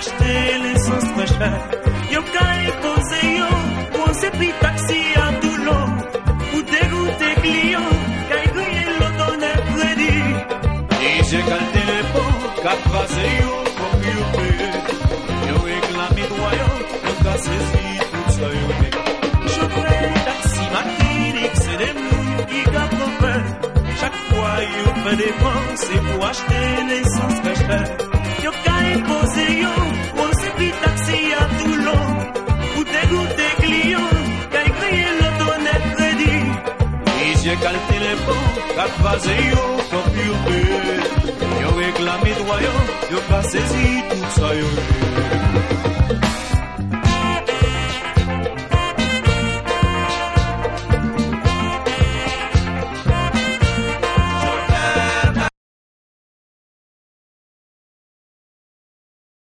acheter l'essence très chère. Yo ka imposé yo, pour se pi taxi à Toulon, pour dégoûter client, kay griller l'automne crédit. Et j'ai qu'à le téléphone, qu'à croiser yo, comme yo paye. Yo réclame droit yo ka saisi tout ça yo fait. Chauffeur, taxi, mécanique, c'est des mouilles qui gâtent. Chaque fois yo fait dépenses, c'est pour acheter l'essence très chère. Yo ka imposé yo, pour se pi taxi à Toulon, pour dégoûter client, kay griller l'automne crédit. Et j'ai qu'à le téléphone, qu'à croiser yo, comme yo paye. Yo réclame droit yo ka saisi tout ça yo fait.